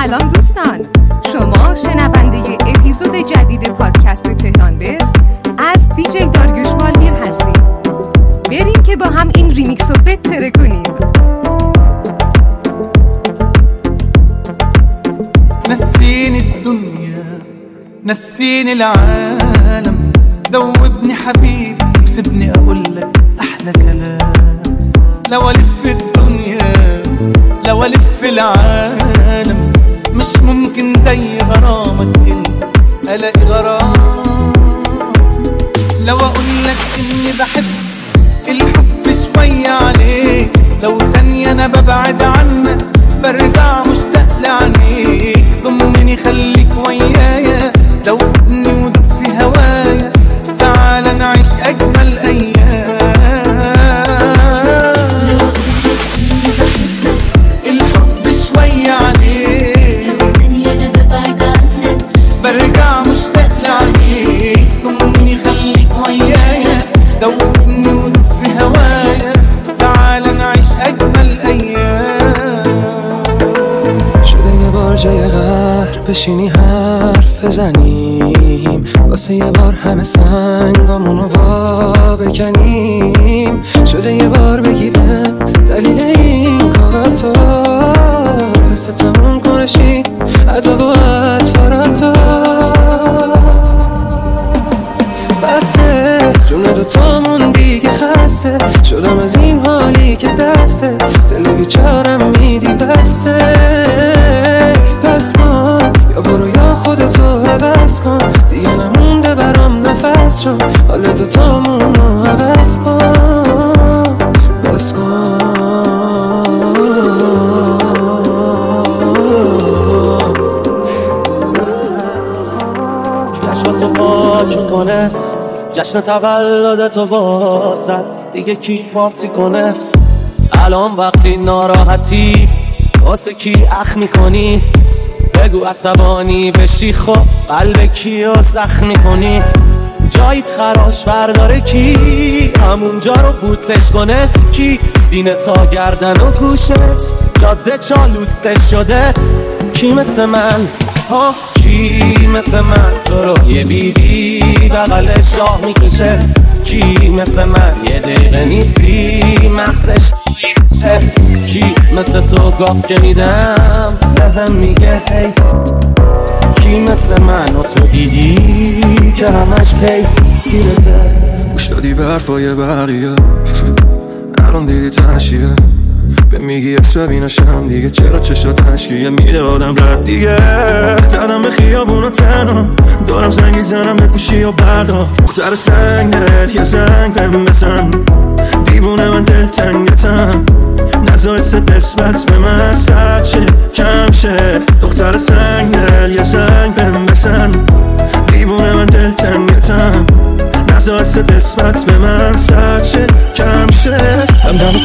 سلام دوستان، شما شنونده اپیزود جدید پادکست تهران بست از دیجی داریوش بالمیر هستید. بریم که با هم این ریمیکس رو بهتره کنیم. نسيني الدنيا نسيني العالم، ذوبني حبيبي وسيبني اقولك احلى كلام. لو الف الدنيا لو الف العالم مش ممكن زي غرامك انت الاقي غرام. لو اقولك اني بحب الحب شوية عليك، لو ثانية انا ببعد عنك برجع مشتاق لعينيك. ضمني خليك ويايا، دوبني ودوب في هوايا، تعال نعيش اجمل ايام. الحب شوية عليك، لو ثانية انا ببعد عنك برجع مشتاق لعينيك. ضمني خليك ويايا، دوبني ودوب في هوايا، تعال نعيش اجمل ايام. شده یه بار جای قهر بشینی حرف بزنیم، واسه یه بار همه سنگامونو وا بکنیم. شده یه بار بگی بهم دلیل این کاراتو، پس تموم کنشی عدو و اطفاراتو. بسه جون دوتامون دیگه خسته شدم از این حالی که دسته، دل بیچارم میدی بسه. پس کن یا برو یا خودتو عوض کن، دیگه نمونده برام نفس، چون حال دوتامونو عوض کن. بس کن جشنتو پاک میکنه، جشن تولدتو واسد، دیگه کی پارتی کنه؟ الان وقتی ناراحتی واسه کی اخ میکنی؟ بگو عصبانی بشی، خب قلب کیو زخم میکنی؟ جایت خراش برداره کی؟ همونجا رو بوسش کنه کی؟ سینه تا گردن و گوشت جاده چالوسش شده کی مثل من؟ ها کی مثل من تو رو یه بیبی بغل شاه میکشه؟ کی مثل من یه دقیقه نیستی مغزش میشه؟ کی مثل تو گاف که میدم لهم میگه هی؟ کی مثل من و تو دیدی که همش پی گیرته؟ گوش دادی به حرفای بقیه، الان دیدی تنشیه، به میگی اکسا بیناشم دیگه، چرا چشا تشکیه میده آدم رد دیگه. زدم به خیابون و تنها دارم زنگی زنم به گوشی و بردا، مختر سنگ دارد یه زنگ بهم بزن، دیوونه من دل تنگتم، نزایست نسبت به من سرد شه کم شه. دختر سنگ دل یه زنگ بهم بزن، دیوونه من دل تنگتم، نزایست نسبت به من سرد شه کم شه. دم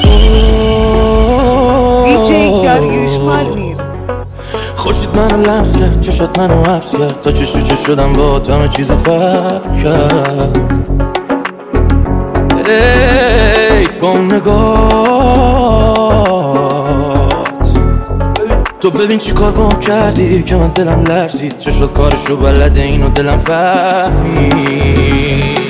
دیجی داریوش بالمیر. خوشید منو لمس کرد، چشات منو حبس کرد، تا چش تو چش شدم با تو همه چیز فرق کرد. ای با اون نگات تو ببین چی کار با هم کردی که من دلم لرزید، چشات کارشو بلده اینو دلم فهمید.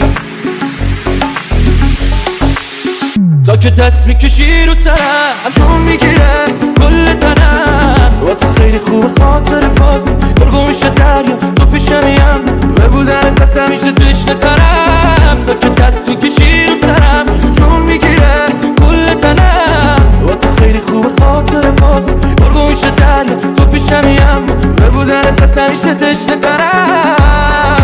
تا که دست میکشی رو سرم جون میگیره کل تنم، با تو خیلی خوب خاطر بازی برگو میشه دریا تو پیشمیم، به بودن دست همیشه تشنه ترم. تا که دست میکشی رو سرم جون میگیره کل تنم، با تو خیلی خوب خاطر بازی برگو میشه دریا تو پیشمیم، به بودن دست همیشه تشنه ترم.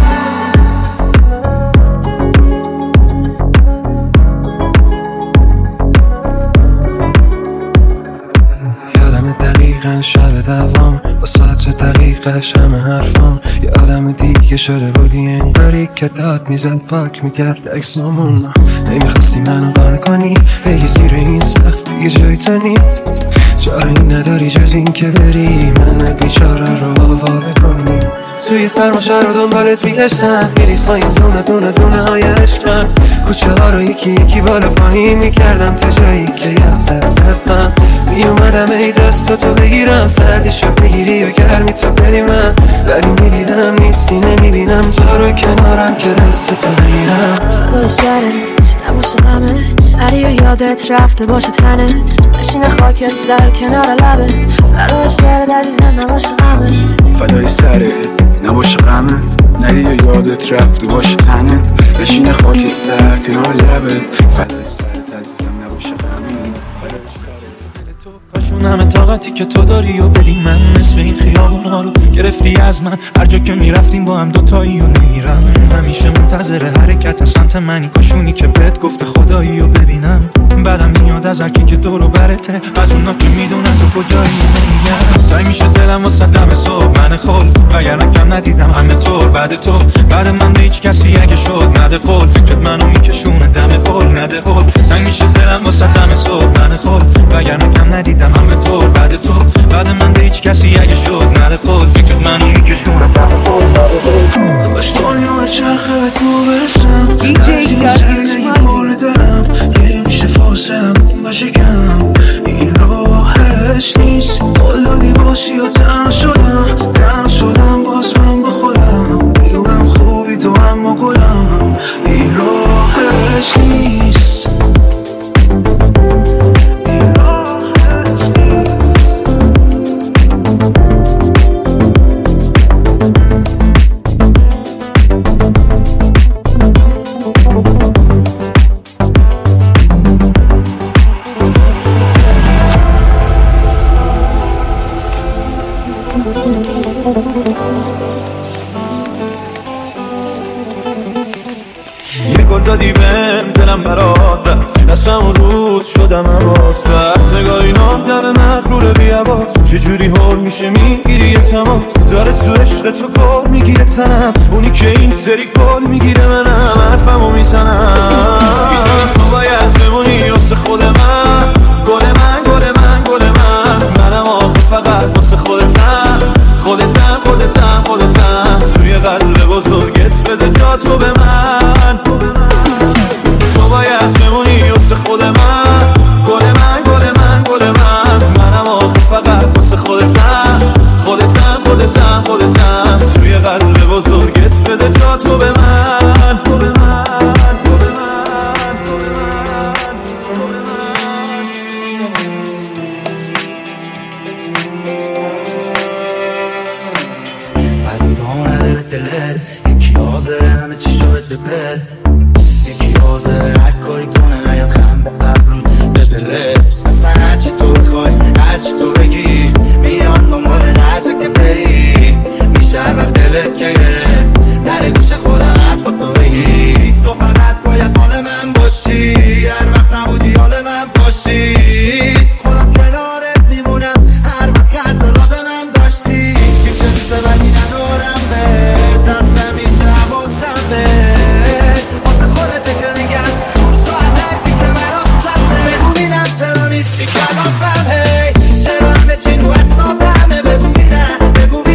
شب دوام با ساعت دقیقه همه حرفام، یه آدم دیگه شده بودی انگاری که داد میزد پاک میکرد اکسامون. نمیخواستی منو قانع کنی بگی زیر این سقف دیگه جای تنی، چاره نداری جز این که بری من بیچاره رو وارد کنی. توی سرماشه رو دنبالت میگشتم، میریختایم دونه دونه دونه های عشقم، کوچه ها رو یکی یکی بالا پایین میکردم تا جایی که یخزد دستم میومدم ای دستاتو بگیرم، سردیشو بگیری و گرمی تو بدی من، ولی میدیدم نیستی نمیبینم تو رو کنارم که دستتو بگیرم. فدای سرت نباشه غمت، نری و یادت رفته باشه تنت، بشینه خاکستر کنار لبت. فدای سرت عزیزم نباشه غمت، فدای سرت نباشه غمت، نری و یادت رفته باشه تنت، بشینه خاکستر کنار لبت. فدای سرت عزیزم نباشه غمت، فدای سرت. کاشون همه طاقتی که تو داری و بدی من، نصف این خیابون ها رو گرفتی از من، هر جا که میرفتیم با هم دوتایی و نمیرم، همیشه منتظر حرکت از سمت منی، کاشونی که بهت گفته خدایی و ببینم، بعدم میاد از هرکی که دور و برته، از اونا که میدونن تو کجایی نمیگم، تای میشه دلم واسه دم صبح من خول، وگرنه کم ندیدم همه طور بعد تو، بعد من به هیچ کسی اگه شد نده قول، فکرت منو میکشونه دم قول نده قول، تای میشه دلم واسه دم صبح من خول، وگرنه کم ندیدم همه طور بعد تو، بعد من به هیچ کسی اگه شد نده قول، فکرت منو میکشونه دم قول نده قول. باش دنیا چرخه به تو برسم، دیجی زندگی پر دارم، یه میشه فاصلم اون باشه کم، این راهش نیست، قول دادی باشی و تنها شدم باز من با خودم، میدونم خوبی تو اما گلم، این راهش نیست. یه گل دادی بهم دلم برات رفت، از همون روز شدم حواس بس، نگاهی نامدم مغرور بی‌حواس، چجوری حال میشه میگیری یه تماس، داره تو عشق تو کار میگیره تنم، اونی که این سری کار میگیره منم، حرفمو میزنم، میدونی تو باید بمونی واسه خود من، گل من گل من گل منم آخه فقط واسه خودتم، توی قلب بزرگت بده جا تو به من، تو باید بمونی واسه خود من، گل من گل من گل منم آخه فقط واسه خودتم، توی قلب بزرگت بده جا تو به من. یکی حاضره همه چی شد بپر، یکی حاضره هر کاری کنه نیاد خم به ابرود به دلت، اصلا هرچی تو بخوای هرچی تو بگی میام دنبال هرچی که بری، میشه هر وقت دلت که گرفت در گوش خودم حرفاتو بگی، تو فقط باید مال من باشی، هر وقت نبودی حال من باشی، خودم کنارت میمونم هر وقت هر جا لازمم داشتی، هیچ حس بدی ندارم به دستم میشه حواسم به، واسه خودته که میگم خوش رو از هرکی که برام سمه، بگو بینم چرا نیستی کلافم، هی چرا همه چی رو حسابمه، بگو بینم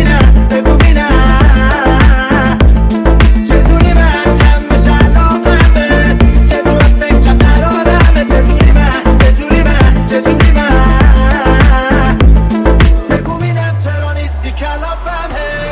چطوری من کم بشه علاقم به، چطور فکرم قرارمه، چطوری من بگو بینم چرا نیستی کلافم، هی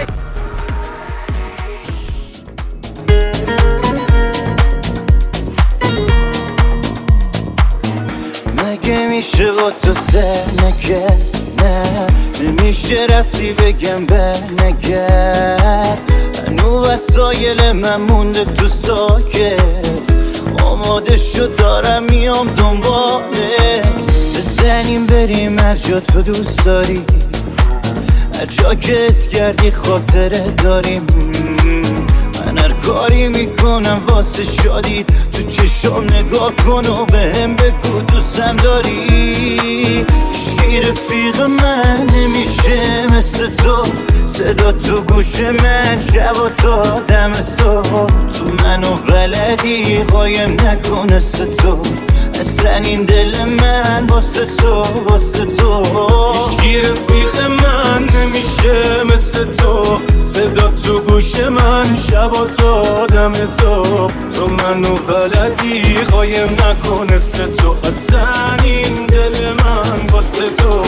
مگه میشه با تو زنگه نه، نمیشه رفتی بگم بنگر، هنو وسایل من مونده تو ساکت، آماده شد دارم میام دنبالت، بزنیم بریم هر جا تو دوست داری، هر جا که اس کردی خاطره داریم، من هر کاری میکنم واسه شادی، تو چشم نگاه کن و بهم بگو دوستم داری، هیچکی رفیق من نمیشه مثل تو، صدا تو گوش من شب و تا دم صبح، تو منو بلدی قایم نکن مثل تو، اصلا این دل من واسه تو هیچکی رفیق من نمیشه مثل تو، صدا تو گوش من شبا تا دم صبح تو منو بلدی قایم نکنسته تو اصلا این دل من واسه تو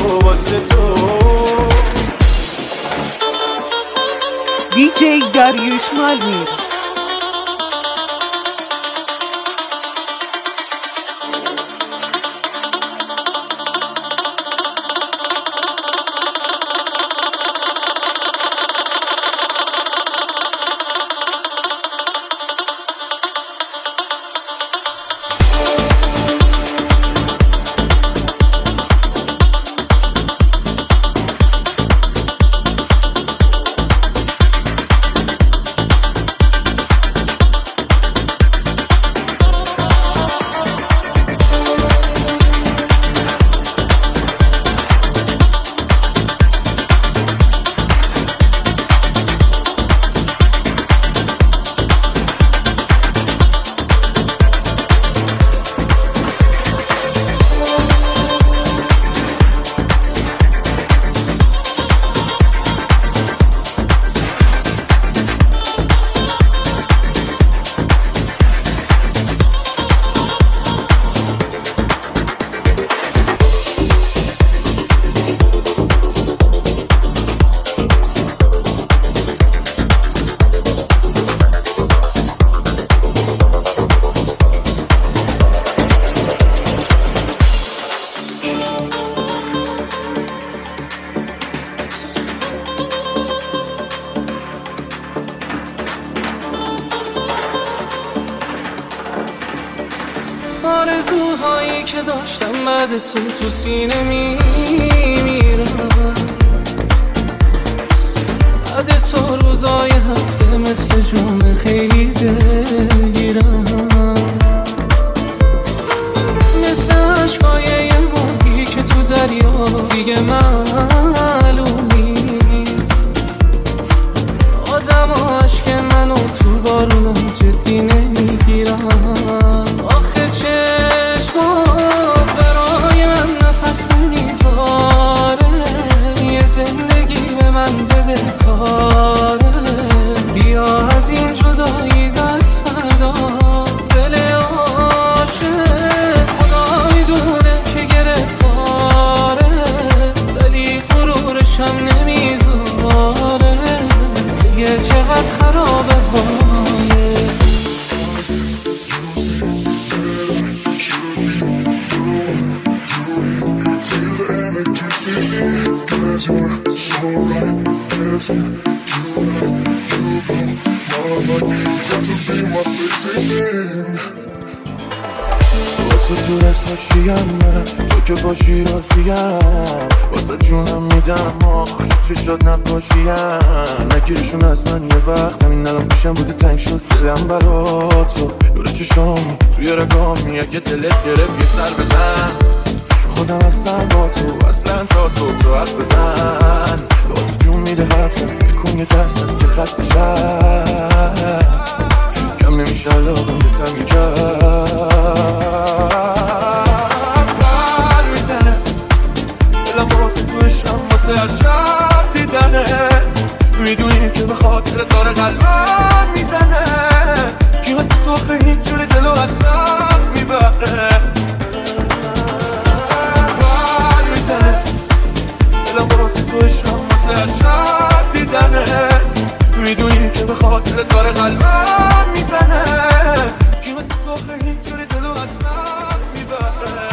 دیجی داریوش مالمیر. آرزوهایی که داشتم بعد تو سینه میمیرم، بعد تو روزای هفته مثل جمعه خیلی دلگیرم، مثل عشقای یه ماهی که تو دریا دیگه معلوم نیست. آدم و عشق منو تو بارونا جدی نمیگیرم. آخه چشمات برای من نفس نمیذاره، یه زندگی به من بده کاره. بیا از این جدایی دست بردار، دل عاشق خدا میدونه که گرفتاره، ولی غرورشم نمیذاره. دیگه چقدر خرابه های با تو دور از حاشیم من، تو که باشی راضیم، واسه جونم میدم آخ چه شد نباشیم. نگیرشون از من یه وقت همین الان پیشم بوده تنگ شد دلم برا تو. دور چشامی توی رگامی اگه دلت گرفت یه سر بزن، خودم هستم با تو اصلا تا صبح تو حرف بزن. با تو جون میده حرفت بکن یه درست که خسته شد، کم نمیشه علاقم به تم پر میزنه دلم واسه تو عشقم، واسه هر شب دیدنت. میدونی که به خاطر داره قلبم میزنه، کی واسه تو خیلی جوری دلو اصلا میبره. دلم واسه تو عشقم، واسه هر شب دیدنت. میدونی که به خاطر داره قلبم میزنه، کی واسه تو خیلی جوری دلو اصلا میبره.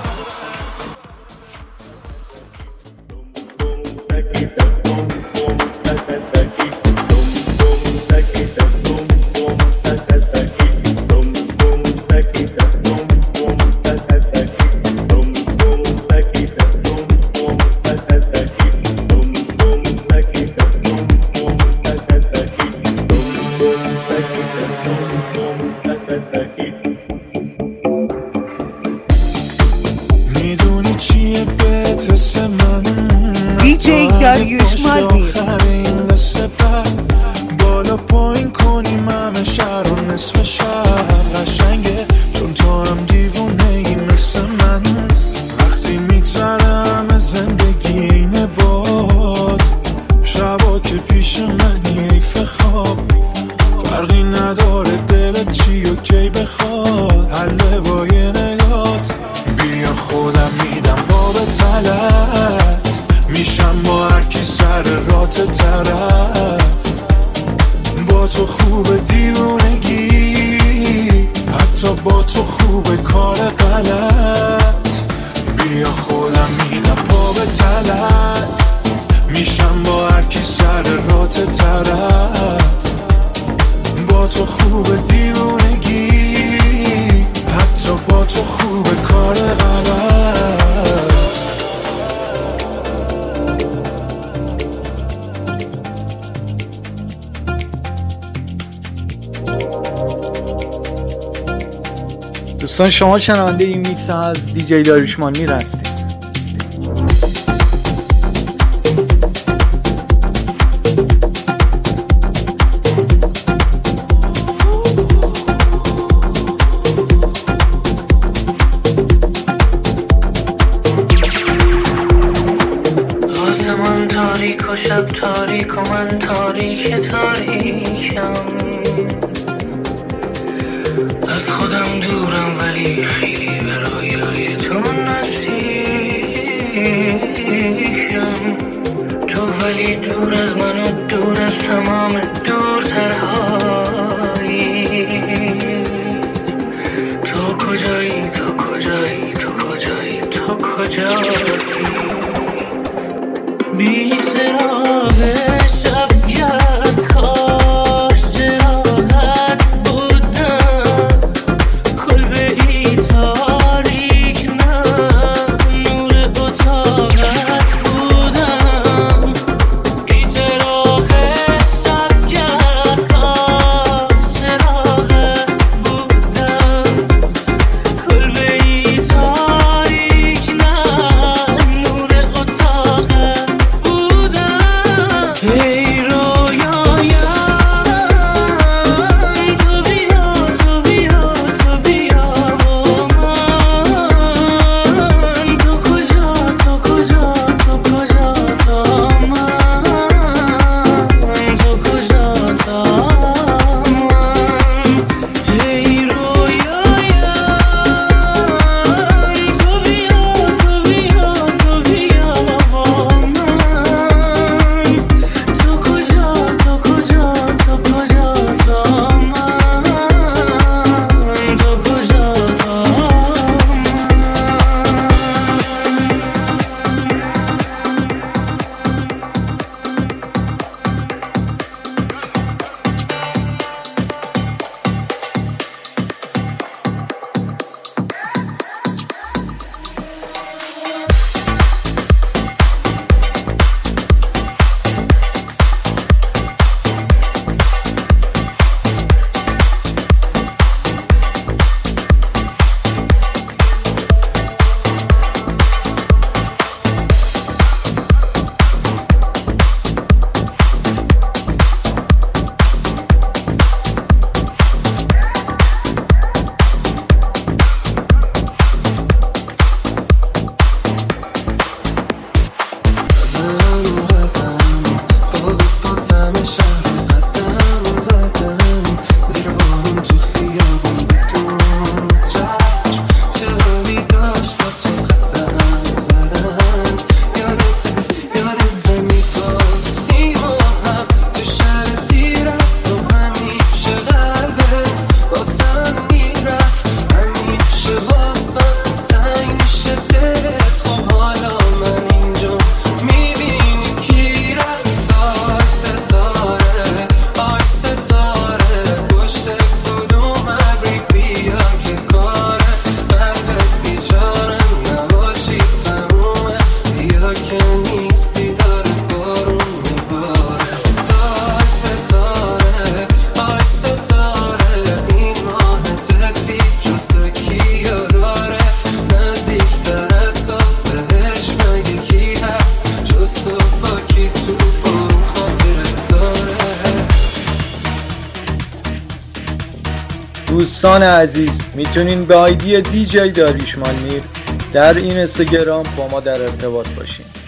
میدونی چیه بهت حس من، دیجی داریوش مالمیر. آخرین دسته بعد بالا پایین کنیم همه شهر و نصف شهر قشنگه، چون تو هم دیوونه ای مثل من. وقتی میگذره همه زندگی اینه باد، شبا که پیش منی حیف خواب. با هر کی سر رات طرف، با تو خوب دیوونگی، حتی با تو خوب کار غلط. بیا خودم میدم پا به تلت، میشم با هر کی سر رات طرف، با تو خوب دیوونگی، حتی با تو خوب کار غلط. دوستان شما شنونده این میکس از دیجی داریوشمال میر هستید. آسمان تاریک و شب تاریک و من تاریکم، از خودم دورم ولی خیلی به رویای تو نزدیکم. تو ولی دور از من و دور از تمام دورترهایی. تو کجایی، تو کجایی، تو کجایی، تو کجایی؟ بی سراغ شب کرد کاش سراغت بودم، کلبه ای تاریک نه نور اتاقت بودم. بی سراغ شب کرد کاش سراغت بودم، کلبه ای تاریک نه نور اتاقت بودم. ای رویایم تو بیا، تو بیا، تو بیا با من. تو کجا، تو کجا، تو کجا تا من؟ تو کجا تا من؟ ای رویایم تو بیا، تو بیا، تو بیا با من. تو کجا، تو کجا، تو کجا تا من؟ تو کجا تا دوستان عزیز میتونین به آیدی دیجی داریوشمال میر در این اینستاگرام با ما در ارتباط باشین.